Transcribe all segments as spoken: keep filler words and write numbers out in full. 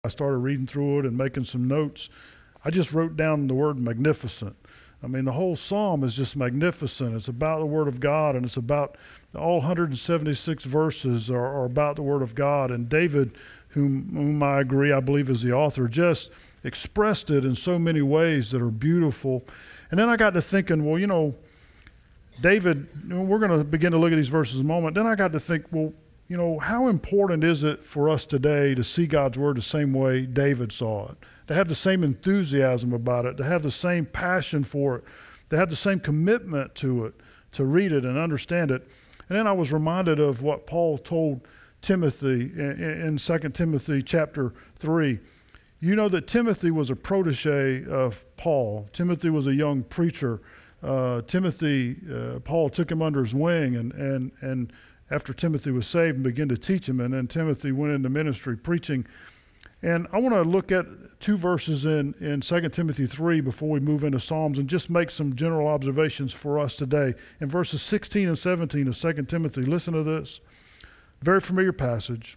I started reading through it and making some notes. I just wrote down the word magnificent. I mean, the whole psalm is just magnificent. It's about the Word of God, and it's about all one hundred seventy-six verses are, are about the Word of God. And David, whom, whom I agree, I believe is the author, just expressed it in so many ways that are beautiful. And then I got to thinking, well, you know, David, we're going to begin to look at these verses in a moment. Then I got to think, well, you know, how important is it for us today to see God's Word the same way David saw it, to have the same enthusiasm about it, to have the same passion for it, to have the same commitment to it, to read it and understand it. And then I was reminded of what Paul told Timothy in, in Second Timothy chapter three. You know that Timothy was a protege of Paul. Timothy was a young preacher. Uh, Timothy, uh, Paul took him under his wing and, and, and after Timothy was saved and began to teach him, and then Timothy went into ministry preaching. And I want to look at two verses in, in Second Timothy three before we move into Psalms and just make some general observations for us today. In verses sixteen and seventeen of Second Timothy, listen to this. Very familiar passage.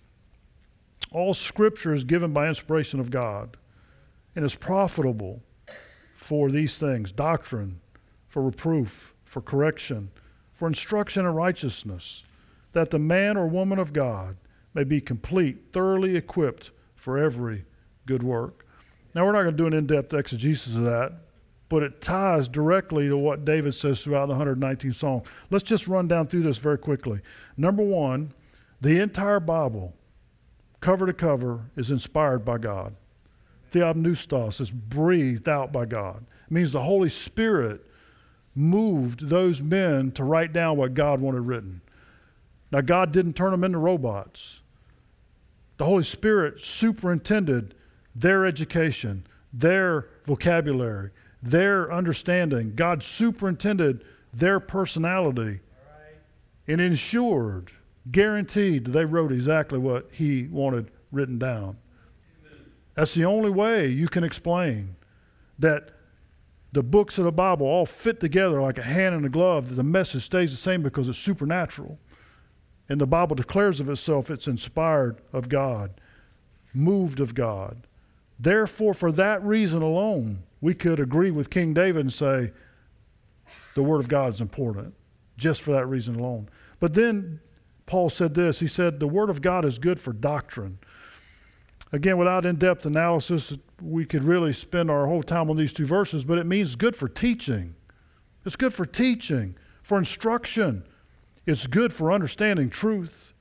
All Scripture is given by inspiration of God and is profitable for these things: doctrine, for reproof, for correction, for instruction in righteousness, that the man or woman of God may be complete, thoroughly equipped for every good work. Now, we're not going to do an in-depth exegesis of that, but it ties directly to what David says throughout the one hundred nineteenth Psalm. Let's just run down through this very quickly. Number one, the entire Bible, cover to cover, is inspired by God. Theopneustos is breathed out by God. It means the Holy Spirit moved those men to write down what God wanted written. Now, God didn't turn them into robots. The Holy Spirit superintended their education, their vocabulary, their understanding. God superintended their personality and ensured, guaranteed that they wrote exactly what He wanted written down. That's the only way you can explain that the books of the Bible all fit together like a hand in a glove, that the message stays the same because it's supernatural. And the Bible declares of itself it's inspired of God, moved of God. Therefore, for that reason alone, we could agree with King David and say the Word of God is important, just for that reason alone. But then Paul said this. He said the Word of God is good for doctrine. Again, without in-depth analysis, we could really spend our whole time on these two verses, but it means good for teaching. It's good for teaching, for instruction. It's good for understanding truth.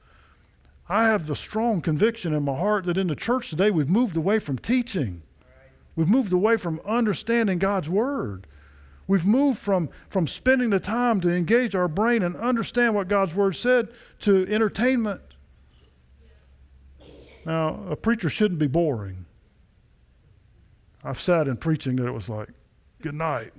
I have the strong conviction in my heart that in the church today we've moved away from teaching. We've moved away from understanding God's Word. We've moved from, from spending the time to engage our brain and understand what God's Word said to entertainment. Now, a preacher shouldn't be boring. I've sat in preaching that it was like, good night.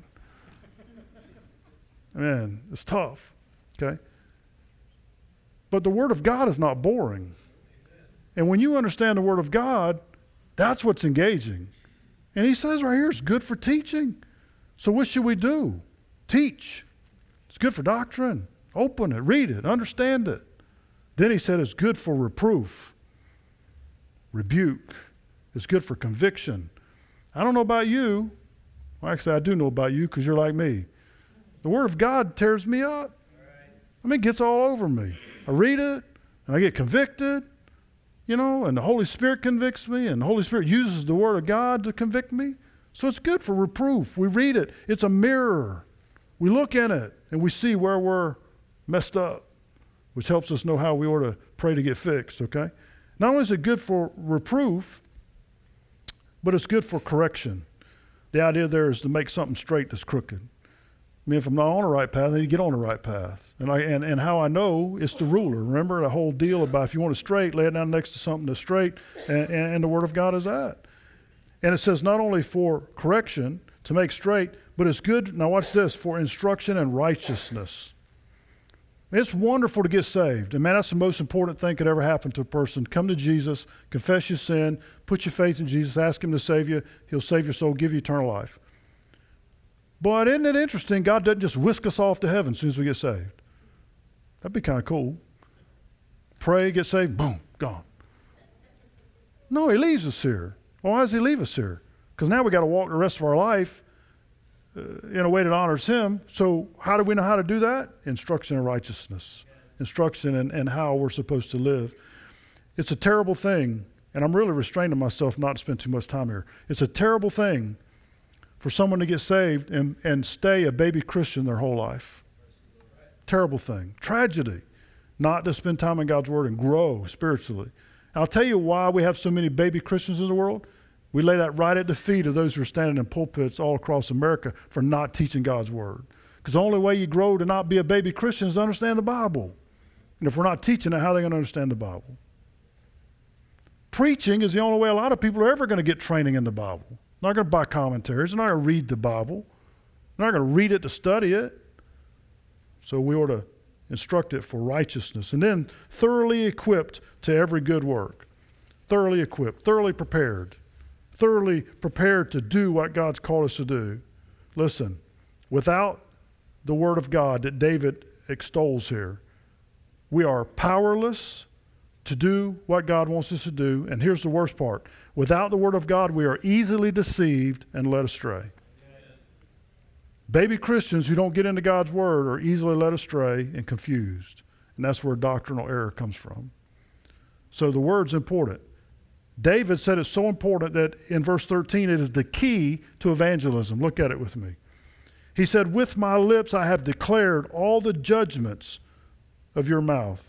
Man, it's tough, okay? But the Word of God is not boring. And when you understand the Word of God, that's what's engaging. And he says right here, it's good for teaching. So what should we do? Teach. It's good for doctrine. Open it, read it, understand it. Then he said it's good for reproof, rebuke. It's good for conviction. I don't know about you. Well, actually, I do know about you because you're like me. The Word of God tears me up. I mean, it gets all over me. I read it, and I get convicted, you know, and the Holy Spirit convicts me, and the Holy Spirit uses the Word of God to convict me. So it's good for reproof. We read it. It's a mirror. We look in it, and we see where we're messed up, which helps us know how we ought to pray to get fixed, okay? Not only is it good for reproof, but it's good for correction. The idea there is to make something straight that's crooked. I mean, if I'm not on the right path, I need to get on the right path. And I and, and how I know, it's the ruler. Remember the whole deal about if you want it straight, lay it down next to something that's straight, and, and, and the Word of God is that. And it says not only for correction, to make straight, but it's good, now watch this, for instruction and righteousness. It's wonderful to get saved. And man, that's the most important thing could ever happen to a person. Come to Jesus, confess your sin, put your faith in Jesus, ask Him to save you. He'll save your soul, give you eternal life. But isn't it interesting, God doesn't just whisk us off to heaven as soon as we get saved. That'd be kind of cool. Pray, get saved, boom, gone. No, he leaves us here. Well, why does he leave us here? Because now we got to walk the rest of our life uh, in a way that honors him. So how do we know how to do that? Instruction in righteousness. Instruction in, in how we're supposed to live. It's a terrible thing, and I'm really restraining myself not to spend too much time here. It's a terrible thing for someone to get saved and, and stay a baby Christian their whole life. Terrible thing. Tragedy. Not to spend time in God's Word and grow spiritually. And I'll tell you why we have so many baby Christians in the world. We lay that right at the feet of those who are standing in pulpits all across America for not teaching God's Word. Because the only way you grow to not be a baby Christian is to understand the Bible. And if we're not teaching it, how are they going to understand the Bible? Preaching is the only way a lot of people are ever going to get training in the Bible. They're not going to buy commentaries. They're not going to read the Bible. They're not going to read it to study it. So we ought to instruct it for righteousness. And then thoroughly equipped to every good work. Thoroughly equipped, thoroughly prepared. Thoroughly prepared to do what God's called us to do. Listen, without the Word of God that David extols here, we are powerless to do what God wants us to do. And here's the worst part. Without the Word of God, we are easily deceived and led astray. Baby Christians who don't get into God's Word are easily led astray and confused. And that's where doctrinal error comes from. So the Word's important. David said it's so important that in verse thirteen, it is the key to evangelism. Look at it with me. He said, with my lips I have declared all the judgments of your mouth.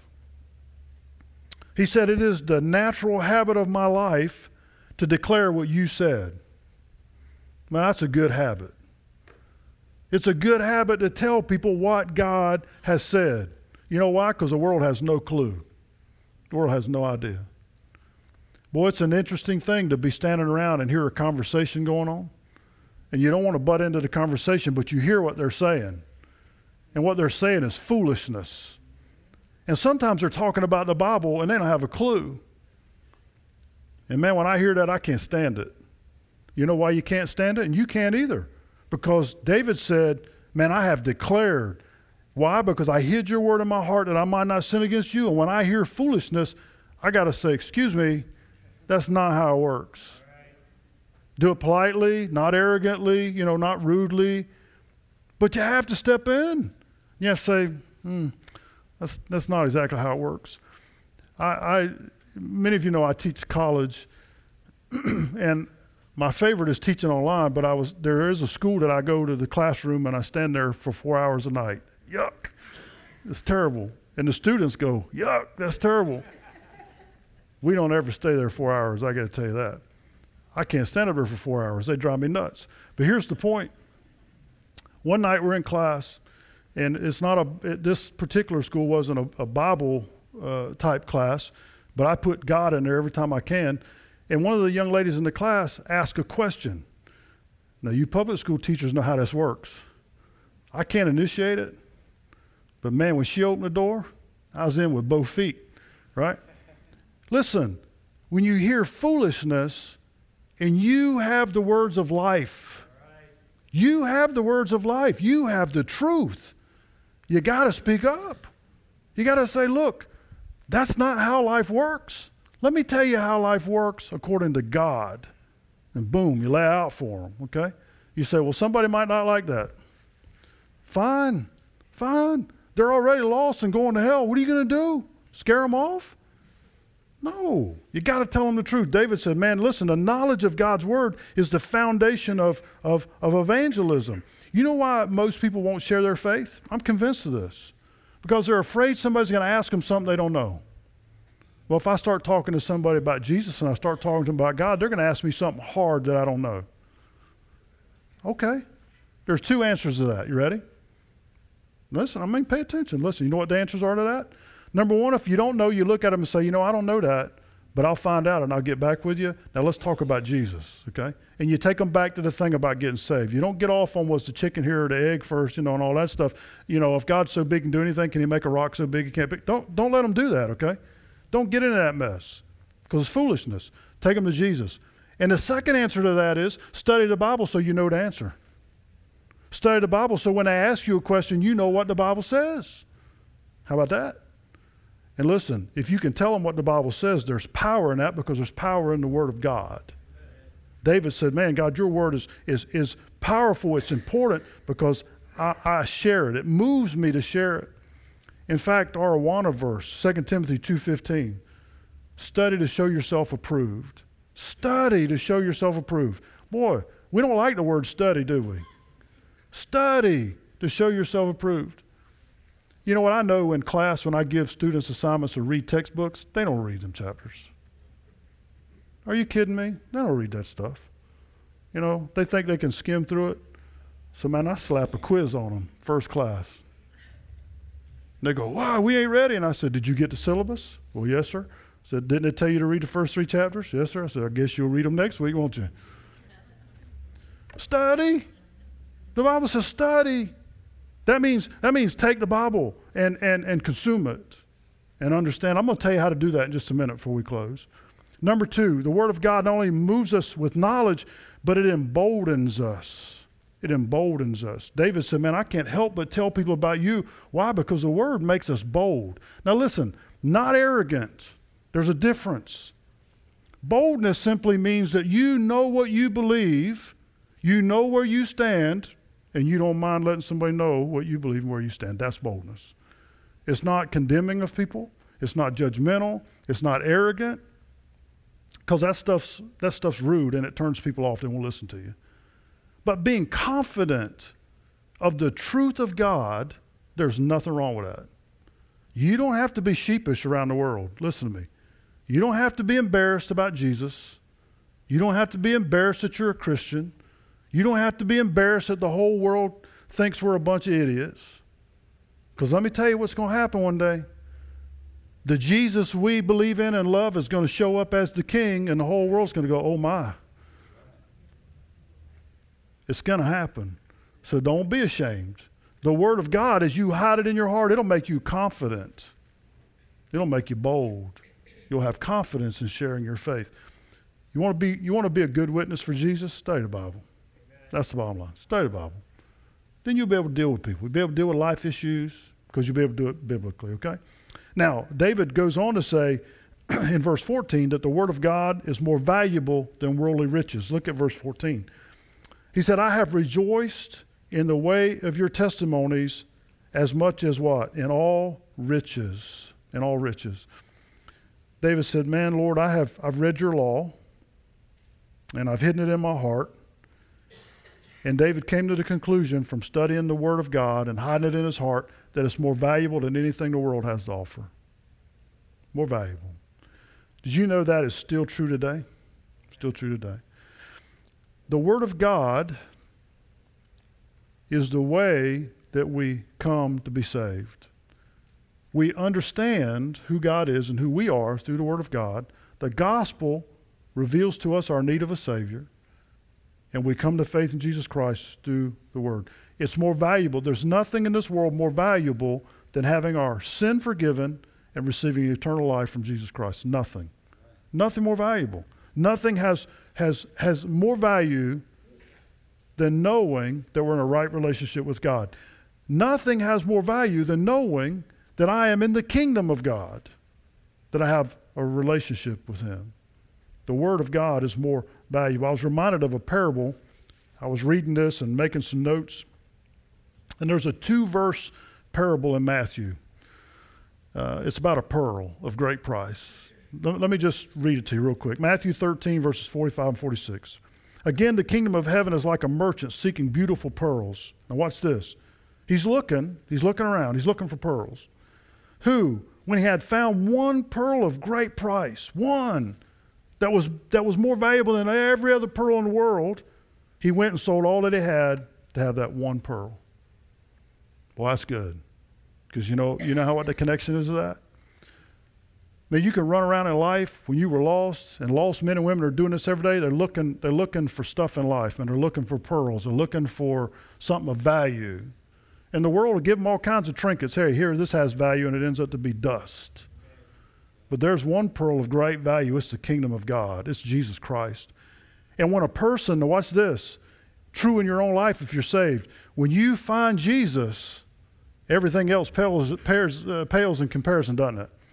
He said, it is the natural habit of my life to declare what you said. Man, that's a good habit. It's a good habit to tell people what God has said. You know why? Because the world has no clue. The world has no idea. Boy, it's an interesting thing to be standing around and hear a conversation going on. And you don't want to butt into the conversation, but you hear what they're saying. And what they're saying is foolishness. And sometimes they're talking about the Bible and they don't have a clue. And man, when I hear that, I can't stand it. You know why you can't stand it? And you can't either. Because David said, man, I have declared. Why? Because I hid your word in my heart that I might not sin against you. And when I hear foolishness, I got to say, excuse me, that's not how it works. Do it politely, not arrogantly, you know, not rudely. But you have to step in. You have to say, hmm, that's, that's not exactly how it works. I, I many of you know I teach college, and my favorite is teaching online, but I was there is a school that I go to the classroom and I stand there for four hours a night. Yuck. It's terrible. And the students go, yuck, that's terrible. We don't ever stay there four hours, I got to tell you that. I can't stand up there for four hours. They drive me nuts. But here's the point. One night we're in class, and it's not a, it, this particular school wasn't a, a Bible uh, type class, but I put God in there every time I can. And one of the young ladies in the class asked a question. Now, you public school teachers know how this works. I can't initiate it, but man, when she opened the door, I was in with both feet, right? Listen, when you hear foolishness and you have the words of life, you have the words of life, you have the truth, you got to speak up. You got to say, look, that's not how life works. Let me tell you how life works according to God. And boom, you lay it out for them, okay? You say, well, somebody might not like that. Fine, fine. They're already lost and going to hell. What are you going to do? Scare them off? No, you got to tell them the truth. David said, man, listen, the knowledge of God's word is the foundation of, of, of evangelism. You know why most people won't share their faith? I'm convinced of this. Because they're afraid somebody's going to ask them something they don't know. Well, if I start talking to somebody about Jesus and I start talking to them about God, they're going to ask me something hard that I don't know. Okay. There's two answers to that. You ready? Listen, I mean, pay attention. Listen, you know what the answers are to that? Number one, if you don't know, you look at them and say, you know, I don't know that, but I'll find out and I'll get back with you. Now let's talk about Jesus, okay? And you take them back to the thing about getting saved. You don't get off on was the chicken here or the egg first, you know, and all that stuff. You know, if God's so big and do anything, can he make a rock so big he can't pick? Don't, don't let them do that, okay? Don't get into that mess because it's foolishness. Take them to Jesus. And the second answer to that is study the Bible so you know the answer. Study the Bible so when they ask you a question, you know what the Bible says. How about that? And listen, if you can tell them what the Bible says, there's power in that because there's power in the Word of God. David said, man, God, your Word is is is powerful. It's important because I, I share it. It moves me to share it. In fact, our Awana verse, Second Timothy two fifteen, study to show yourself approved. Study to show yourself approved. Boy, we don't like the word study, do we? Study to show yourself approved. You know what I know in class when I give students assignments to read textbooks? They don't read them chapters. Are you kidding me? They don't read that stuff. You know, they think they can skim through it. So, man, I slap a quiz on them, first class. And they go, wow, we ain't ready. And I said, did you get the syllabus? Well, yes, sir. I said, didn't it tell you to read the first three chapters? Yes, sir. I said, I guess you'll read them next week, won't you? Study. The Bible says study. That means that means take the Bible and, and, and consume it and understand. I'm going to tell you how to do that in just a minute before we close. Number two, the Word of God not only moves us with knowledge, but it emboldens us. It emboldens us. David said, man, I can't help but tell people about you. Why? Because the Word makes us bold. Now listen, not arrogant. There's a difference. Boldness simply means that you know what you believe, you know where you stand, and you don't mind letting somebody know what you believe and where you stand. That's boldness. It's not condemning of people. It's not judgmental. It's not arrogant. Because that stuff's, that stuff's rude and it turns people off. They won't listen to you. But being confident of the truth of God, there's nothing wrong with that. You don't have to be sheepish around the world. Listen to me. You don't have to be embarrassed about Jesus. You don't have to be embarrassed that you're a Christian. You don't have to be embarrassed that the whole world thinks we're a bunch of idiots. Because let me tell you what's going to happen one day. The Jesus we believe in and love is going to show up as the king, and the whole world's going to go, oh my. It's going to happen. So don't be ashamed. The Word of God, as you hide it in your heart, it'll make you confident. It'll make you bold. You'll have confidence in sharing your faith. You want to be, you want to be a good witness for Jesus? Study the Bible. That's the bottom line. Study the Bible. Then you'll be able to deal with people. You'll be able to deal with life issues because you'll be able to do it biblically, okay? Now, David goes on to say in verse fourteen that the Word of God is more valuable than worldly riches. Look at verse fourteen. He said, I have rejoiced in the way of your testimonies as much as what? In all riches. In all riches. David said, man, Lord, I have, I've read your law and I've hidden it in my heart. And David came to the conclusion from studying the Word of God and hiding it in his heart that it's more valuable than anything the world has to offer. More valuable. Did you know that is still true today? Still true today. The Word of God is the way that we come to be saved. We understand who God is and who we are through the Word of God. The gospel reveals to us our need of a Savior. And we come to faith in Jesus Christ through the Word. It's more valuable. There's nothing in this world more valuable than having our sin forgiven and receiving eternal life from Jesus Christ. Nothing. Nothing more valuable. Nothing has, has, has more value than knowing that we're in a right relationship with God. Nothing has more value than knowing that I am in the kingdom of God, that I have a relationship with Him. The Word of God is more valuable. I was reminded of a parable. I was reading this and making some notes. And there's a two-verse parable in Matthew. Uh, it's about a pearl of great price. Let, let me just read it to you real quick. Matthew thirteen, verses forty-five and forty-six. Again, the kingdom of heaven is like a merchant seeking beautiful pearls. Now watch this. He's looking, he's looking around, he's looking for pearls. Who, when he had found one pearl of great price, one, that was that was more valuable than every other pearl in the world, he went and sold all that he had to have that one pearl. Well, that's good. Because you know, you know how what the connection is to that? I mean, you can run around in life when you were lost, and lost men and women are doing this every day. They're looking, they're looking for stuff in life, and they're looking for pearls. They're looking for something of value. And the world will give them all kinds of trinkets. Hey, here, this has value, and it ends up to be dust. But there's one pearl of great value. It's the kingdom of God. It's Jesus Christ. And when a person, now watch this, true in your own life if you're saved, when you find Jesus, everything else pales, pales, uh, pales in comparison, doesn't it?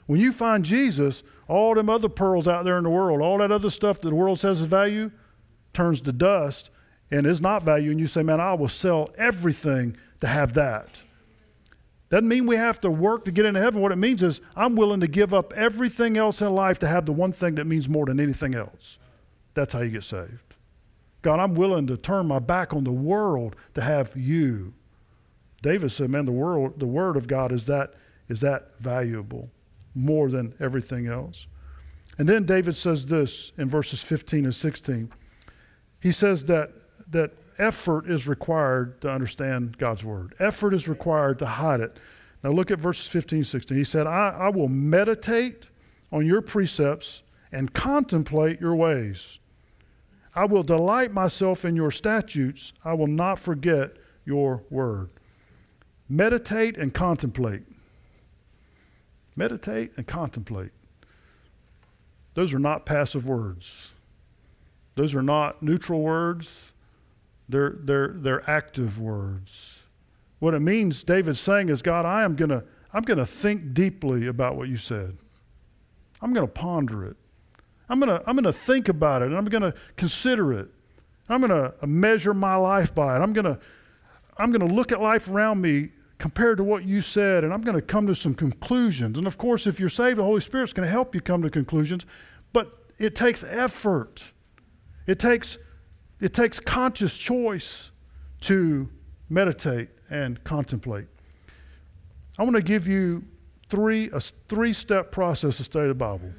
When you find Jesus, all them other pearls out there in the world, all that other stuff that the world says is value, turns to dust and is not value. And you say, man, I will sell everything to have that. Doesn't mean we have to work to get into heaven. What it means is I'm willing to give up everything else in life to have the one thing that means more than anything else. That's how you get saved. God, I'm willing to turn my back on the world to have you. David said, man, the world, the word of God is that, is that valuable more than everything else. And then David says this in verses fifteen and sixteen. He says that, that effort is required to understand God's word. Effort is required to hide it. Now look at verses fifteen, sixteen. He said, I, I will meditate on your precepts and contemplate your ways. I will delight myself in your statutes. I will not forget your word. Meditate and contemplate. Meditate and contemplate. Those are not passive words. Those are not neutral words. They're, they're, they're active words. What it means, David's saying, is, God, I am going to I'm going to think deeply about what you said. I'm going to ponder it. I'm going to I'm going to think about it, and I'm going to consider it. I'm going to measure my life by it. I'm going to I'm going to look at life around me compared to what you said, and I'm going to come to some conclusions. And of course, if you're saved, the Holy Spirit's going to help you come to conclusions, but it takes effort. It takes It takes conscious choice to meditate and contemplate. I want to give you three a three-step process to study the Bible.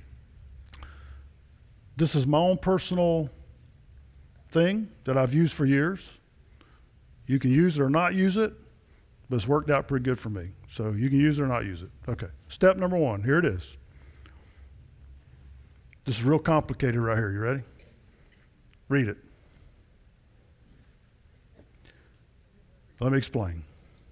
This is my own personal thing that I've used for years. You can use it or not use it, but it's worked out pretty good for me. So you can use it or not use it. Okay. Step number one, here it is. This is real complicated right here. You ready? Read it. Let me explain.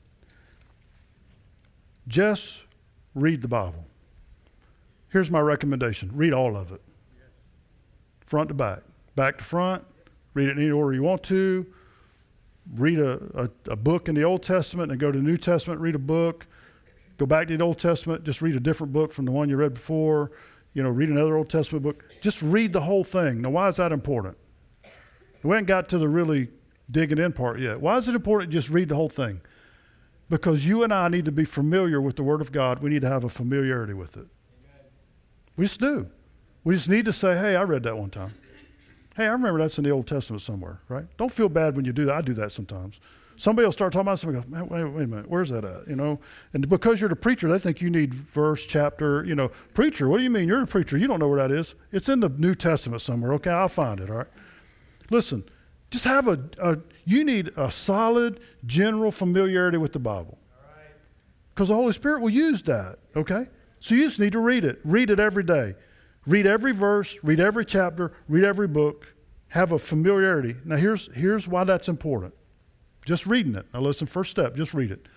Just read the Bible. Here's my recommendation. Read all of it. Front to back. Back to front. Read it in any order you want to. Read a, a, a book in the Old Testament and go to the New Testament, read a book. Go back to the Old Testament, just read a different book from the one you read before. You know, read another Old Testament book. Just read the whole thing. Now, why is that important? We haven't got to the really digging in part yet. Why is it important to just read the whole thing? Because you and I need to be familiar with the Word of God. We need to have a familiarity with it. Amen. We just do. We just need to say, hey, I read that one time. Hey, I remember that's in the Old Testament somewhere, right? Don't feel bad when you do that. I do that sometimes. Somebody will start talking about something and go, man, wait, wait a minute, where's that at? You know, and because you're the preacher, they think you need verse, chapter, you know. Preacher, what do you mean? You're the preacher. You don't know where that is. It's in the New Testament somewhere. Okay, I'll find it, all right? Listen, just have a, a you need a solid, general familiarity with the Bible. Because the Holy Spirit will use that, okay? So you just need to read it. Read it every day. Read every verse, read every chapter, read every book. Have a familiarity. Now here's, here's why that's important. Just reading it. Now listen, first step, just read it.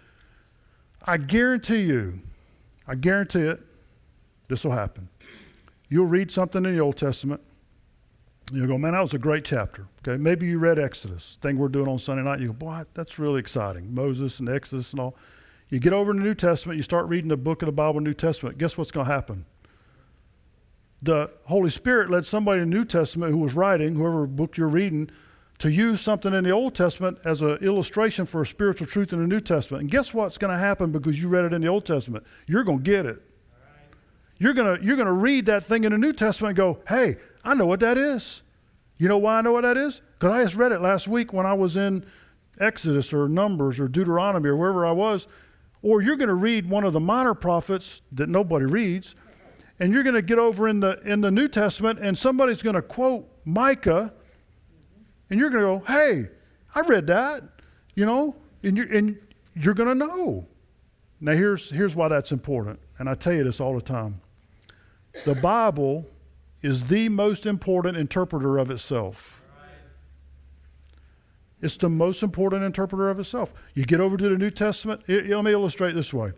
I guarantee you, I guarantee it, this will happen. You'll read something in the Old Testament. You'll go, man, that was a great chapter. Okay, maybe you read Exodus, thing we're doing on Sunday night. You go, boy, that's really exciting. Moses and Exodus and all. You get over in the New Testament, you start reading the book of the Bible, New Testament. Guess what's going to happen? The Holy Spirit led somebody in the New Testament who was writing, whoever book you're reading, to use something in the Old Testament as an illustration for a spiritual truth in the New Testament. And guess what's going to happen because you read it in the Old Testament? You're going to get it. Right. You're going to you're going to read that thing in the New Testament and go, hey, I know what that is. You know why I know what that is? Because I just read it last week when I was in Exodus or Numbers or Deuteronomy or wherever I was. Or you're going to read one of the minor prophets that nobody reads, and you're going to get over in the in the New Testament, and somebody's going to quote Micah, and you're going to go, hey, I read that, you know, and you're, and you're going to know. Now, here's, here's why that's important, and I tell you this all the time. The Bible is the most important interpreter of itself. It's the most important interpreter of itself. You get over to the New Testament. It, let me illustrate this way.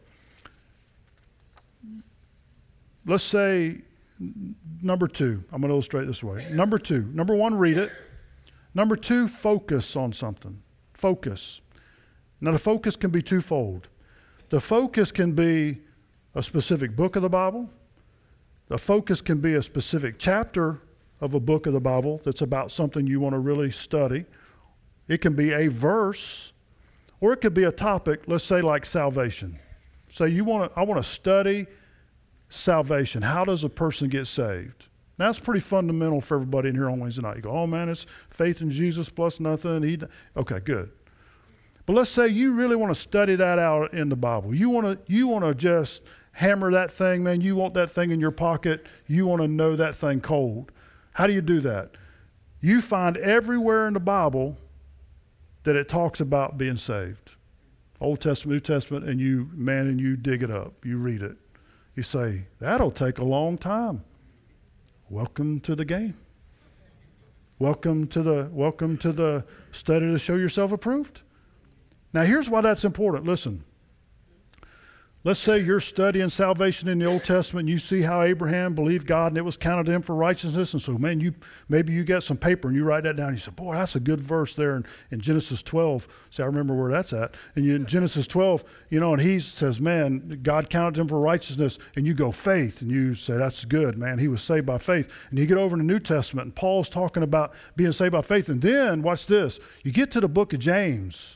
Let's say number two. I'm going to illustrate this way. Number two. Number one, read it. Number two, focus on something. Focus. Now, the focus can be twofold. The focus can be a specific book of the Bible. The focus can be a specific chapter of a book of the Bible that's about something you want to really study. It can be a verse, or it could be a topic, let's say like salvation. Say you want to, I want to study salvation. How does a person get saved? Now, that's pretty fundamental for everybody in here on Wednesday night. You go, oh man, it's faith in Jesus plus nothing. He, okay, good. But let's say you really want to study that out in the Bible. You want to, you want to just hammer that thing, man. You want that thing in your pocket. You want to know that thing cold. How do you do that? You find everywhere in the Bible that it talks about being saved. Old Testament, New Testament, and you, man, and you dig it up. You read it. You say, that'll take a long time. Welcome to the game. Welcome to the, welcome to the study to show yourself approved. Now, here's why that's important. Listen. Let's say you're studying salvation in the Old Testament and you see how Abraham believed God and it was counted to him for righteousness. And so, man, you maybe you get some paper and you write that down. And you say, boy, that's a good verse there in, in Genesis twelve. See, I remember where that's at. And you, in Genesis twelve, you know, and he says, man, God counted him for righteousness. And you go, faith. And you say, that's good, man. He was saved by faith. And you get over in the New Testament and Paul's talking about being saved by faith. And then, watch this, you get to the book of James.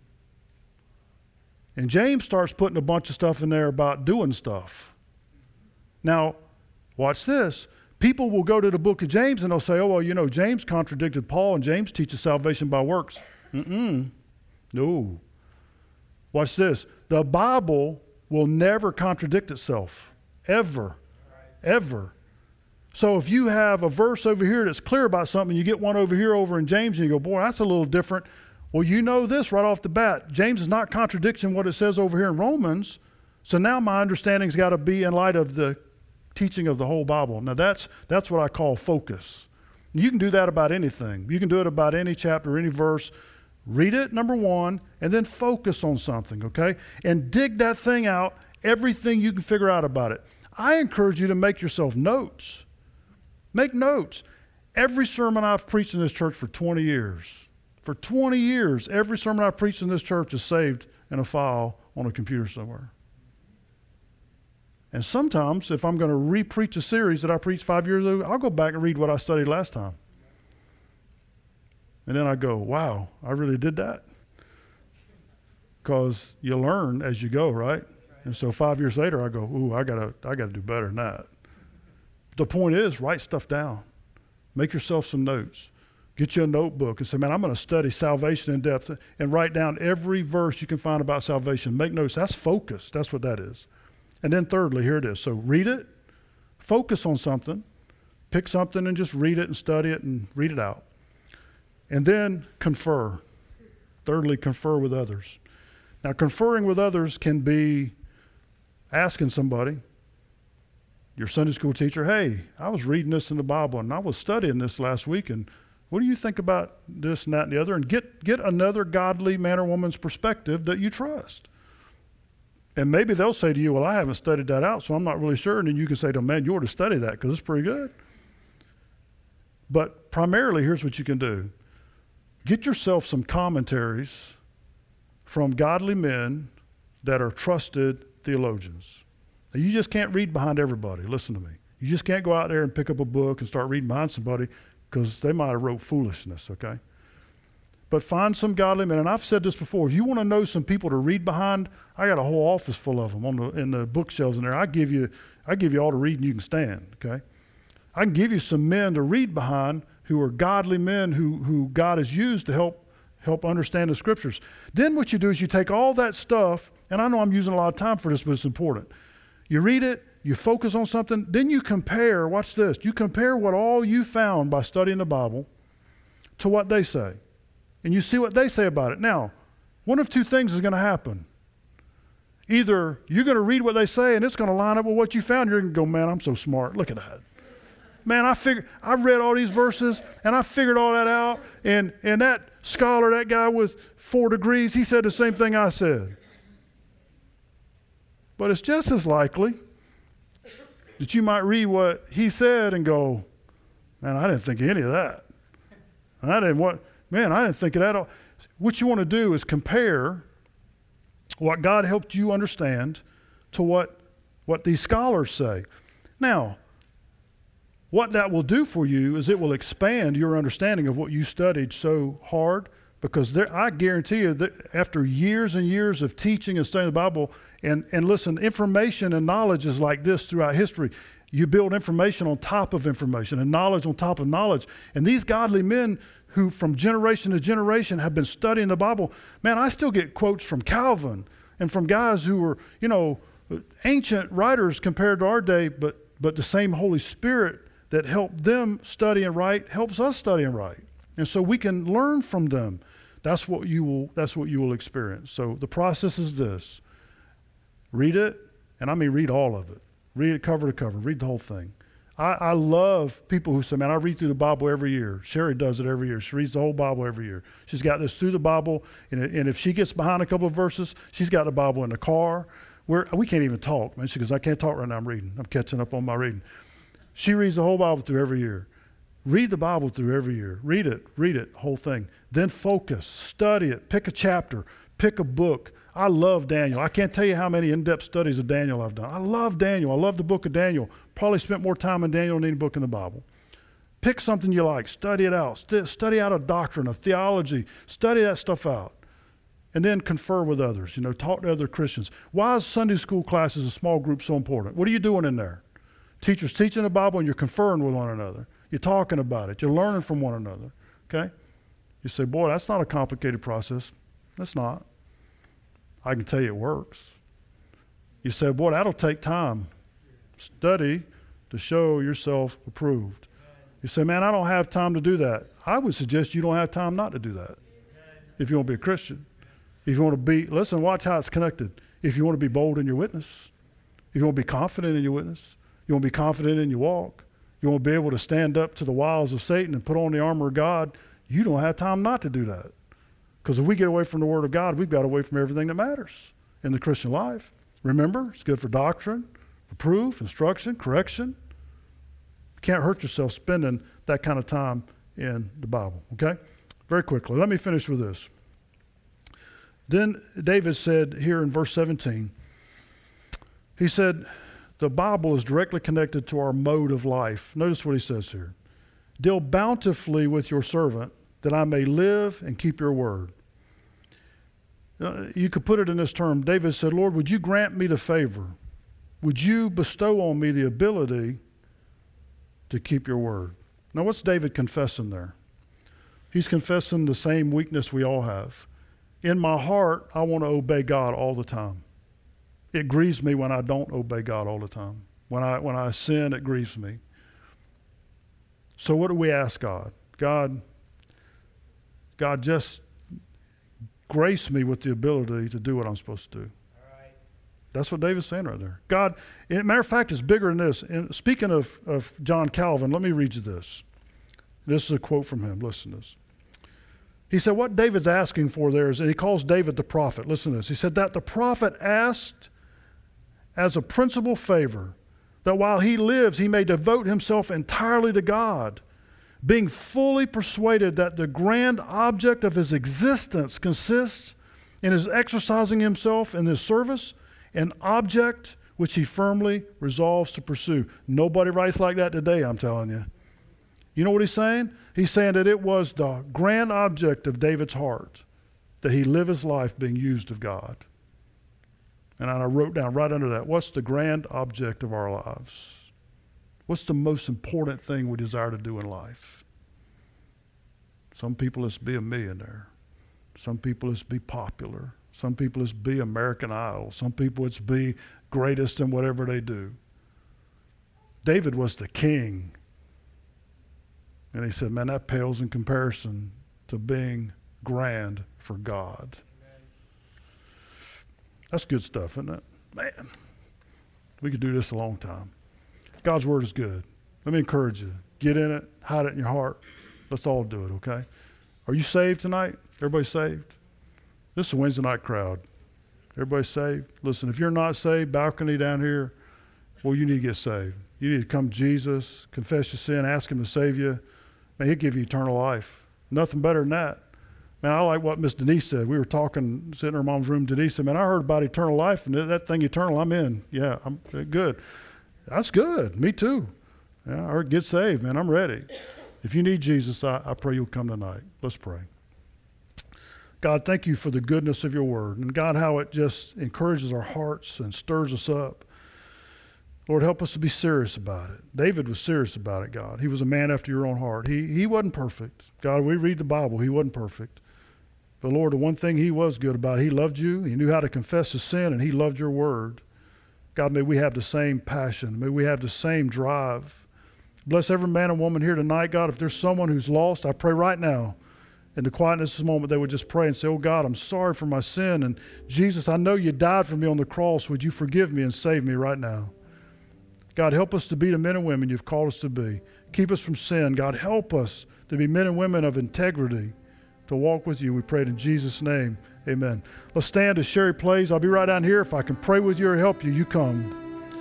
And James starts putting a bunch of stuff in there about doing stuff. Now, watch this. People will go to the book of James and they'll say, oh, well, you know, James contradicted Paul and James teaches salvation by works. Mm-mm. No. Watch this. The Bible will never contradict itself. Ever. Ever. So if you have a verse over here that's clear about something, you get one over here over in James and you go, boy, that's a little different. Well, you know this right off the bat. James is not contradicting what it says over here in Romans. So now my understanding's got to be in light of the teaching of the whole Bible. Now that's that's what I call focus. You can do that about anything. You can do it about any chapter, any verse. Read it, number one, and then focus on something, okay? And dig that thing out, everything you can figure out about it. I encourage you to make yourself notes. Make notes. Every sermon I've preached in this church for twenty years, For twenty years, every sermon I preached in this church is saved in a file on a computer somewhere. And sometimes, if I'm going to re-preach a series that I preached five years ago, I'll go back and read what I studied last time. And then I go, wow, I really did that. Because you learn as you go, right? And so five years later, I go, ooh, I gotta, I gotta do better than that. The point is, write stuff down. Make yourself some notes. Get you a notebook and say, man, I'm going to study salvation in depth and write down every verse you can find about salvation. Make notes. That's focus. That's what that is. And then thirdly, here it is. So read it, focus on something, pick something and just read it and study it and read it out. And then confer. Thirdly, confer with others. Now, conferring with others can be asking somebody, your Sunday school teacher, hey, I was reading this in the Bible and I was studying this last week, and what do you think about this and that and the other? And get, get another godly man or woman's perspective that you trust. And maybe they'll say to you, well, I haven't studied that out, so I'm not really sure. And then you can say to them, man, you ought to study that because it's pretty good. But primarily, here's what you can do. Get yourself some commentaries from godly men that are trusted theologians. Now, you just can't read behind everybody. Listen to me. You just can't go out there and pick up a book and start reading behind somebody because they might have wrote foolishness, okay? But find some godly men. And I've said this before. If you want to know some people to read behind, I got a whole office full of them on the, in the bookshelves in there. I give you, I give you all the reading you can stand, okay? I can give you some men to read behind who are godly men who, who God has used to help, help understand the scriptures. Then what you do is you take all that stuff, and I know I'm using a lot of time for this, but it's important. You read it, you focus on something, then you compare, watch this, you compare what all you found by studying the Bible to what they say. And you see what they say about it. Now, one of two things is going to happen. Either you're going to read what they say and it's going to line up with what you found. You're going to go, man, I'm so smart. Look at that. Man, I figured, I read all these verses and I figured all that out. And, and that scholar, that guy with four degrees, he said the same thing I said. But it's just as likely that you might read what he said and go, man, I didn't think of any of that. I didn't want... Man, I didn't think of that. All. What you want to do is compare what God helped you understand to what what these scholars say. Now, what that will do for you is it will expand your understanding of what you studied so hard, because there, I guarantee you that after years and years of teaching and studying the Bible, and, and listen, information and knowledge is like this throughout history. You build information on top of information and knowledge on top of knowledge. And these godly men who from generation to generation have been studying the Bible, man, I still get quotes from Calvin and from guys who were, you know, ancient writers compared to our day, but but the same Holy Spirit that helped them study and write helps us study and write. And so we can learn from them. That's what you will that's what you will experience. So the process is this. Read it, and I mean read all of it. Read it cover to cover. Read the whole thing. I, I love people who say, man, I read through the Bible every year. Sherry does it every year. She reads the whole Bible every year. She's got this through the Bible, and, and if she gets behind a couple of verses, she's got the Bible in the car. We're, we can't even talk, man. She goes, I can't talk right now. I'm reading. I'm catching up on my reading. She reads the whole Bible through every year. Read the Bible through every year. Read it. Read it, whole thing. Then focus. Study it. Pick a chapter. Pick a book. I love Daniel. I can't tell you how many in-depth studies of Daniel I've done. I love Daniel. I love the book of Daniel. Probably spent more time in Daniel than any book in the Bible. Pick something you like. Study it out. St- study out a doctrine, a theology. Study that stuff out. And then confer with others. You know, talk to other Christians. Why is Sunday school classes a small group so important? What are you doing in there? Teachers teaching the Bible and you're conferring with one another. You're talking about it. You're learning from one another. Okay? You say, boy, that's not a complicated process. That's not. I can tell you it works. You say, boy, that'll take time. Study to show yourself approved. You say, man, I don't have time to do that. I would suggest you don't have time not to do that if you want to be a Christian. If you want to be, listen, watch how it's connected. If you want to be bold in your witness, if you want to be confident in your witness, you want to be confident in your walk, you want to be able to stand up to the wiles of Satan and put on the armor of God, you don't have time not to do that. Because if we get away from the Word of God, we've got away from everything that matters in the Christian life. Remember, it's good for doctrine, reproof, instruction, correction. You can't hurt yourself spending that kind of time in the Bible, okay? Very quickly, let me finish with this. Then David said here in verse seventeen, he said, the Bible is directly connected to our mode of life. Notice what he says here. Deal bountifully with your servant, that I may live and keep your word. Uh, you could put it in this term. David said, Lord, would you grant me the favor? Would you bestow on me the ability to keep your word? Now, what's David confessing there? He's confessing the same weakness we all have. In my heart, I want to obey God all the time. It grieves me when I don't obey God all the time. When I, when I sin, it grieves me. So what do we ask God? God, God, just grace me with the ability to do what I'm supposed to do. All right. That's what David's saying right there. God, as a matter of fact, it's bigger than this. And speaking of, of John Calvin, let me read you this. This is a quote from him. Listen to this. He said, what David's asking for there is, and he calls David the prophet. Listen to this. He said that the prophet asked as a principal favor that while he lives, he may devote himself entirely to God, being fully persuaded that the grand object of his existence consists in his exercising himself in his service, an object which he firmly resolves to pursue. Nobody writes like that today, I'm telling you. You know what he's saying? He's saying that it was the grand object of David's heart that he live his life being used of God. And I wrote down right under that, what's the grand object of our lives? What's the most important thing we desire to do in life? Some people it's be a millionaire. Some people it's be popular. Some people it's be American Idol. Some people it's be greatest in whatever they do. David was the king. And he said, man, that pales in comparison to being grand for God. Amen. That's good stuff, isn't it? Man, we could do this a long time. God's word is good. Let me encourage you. Get in it. Hide it in your heart. Let's all do it, okay? Are you saved tonight? Everybody saved? This is a Wednesday night crowd. Everybody saved? Listen, if you're not saved, balcony down here, well, you need to get saved. You need to come to Jesus, confess your sin, ask him to save you. Man, he'll give you eternal life. Nothing better than that. Man, I like what Miss Denise said. We were talking, sitting in her mom's room. Denise said, man, I heard about eternal life, and that thing eternal, I'm in. Yeah, I'm good. That's good. Me too. Yeah, I heard get saved, man. I'm ready. If you need Jesus, I, I pray you'll come tonight. Let's pray. God, thank you for the goodness of your word. And God, how it just encourages our hearts and stirs us up. Lord, help us to be serious about it. David was serious about it, God. He was a man after your own heart. He, he wasn't perfect. God, we read the Bible. He wasn't perfect. But Lord, the one thing he was good about, he loved you. He knew how to confess his sin, and he loved your word. God, may we have the same passion. May we have the same drive. Bless every man and woman here tonight, God. If there's someone who's lost, I pray right now, in the quietness of this moment, they would just pray and say, oh, God, I'm sorry for my sin. And Jesus, I know you died for me on the cross. Would you forgive me and save me right now? God, help us to be the men and women you've called us to be. Keep us from sin. God, help us to be men and women of integrity, to walk with you. We pray it in Jesus' name. Amen. Let's stand as Sherry plays. I'll be right down here. If I can pray with you or help you, you come.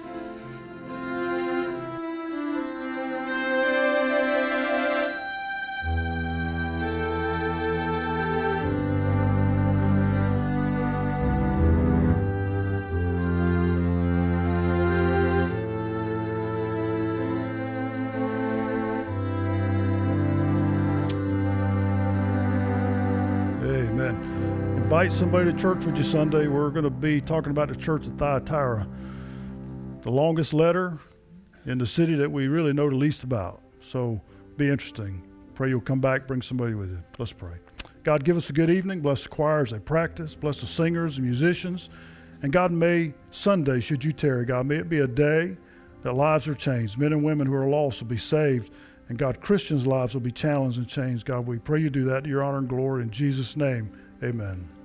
Invite somebody to church with you Sunday. We're going to be talking about the church at Thyatira, the longest letter in the city that we really know the least about. So be interesting. Pray you'll come back, bring somebody with you. Let's pray. God, give us a good evening. Bless the choir as they practice. Bless the singers and musicians. And God, may Sunday, should you tarry, God, may it be a day that lives are changed. Men and women who are lost will be saved. And God, Christians' lives will be challenged and changed. God, we pray you do that to your honor and glory. In Jesus' name, amen.